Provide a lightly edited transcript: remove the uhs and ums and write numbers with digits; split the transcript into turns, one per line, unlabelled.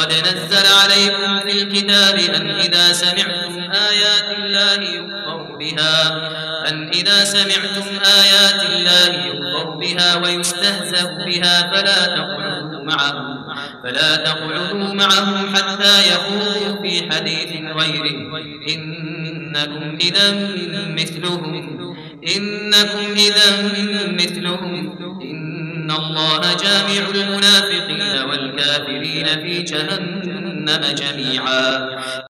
وقد نزل عليكم في الكتاب أن إذا سمعتم آيات الله يكفر بها ويستهزأ بها فلا تقعدوا معهم حتى يخوضوا في حديث غيره إنكم إذا مثلهم إن الله جامع المنافقين والكافرين في جهنم جميعا.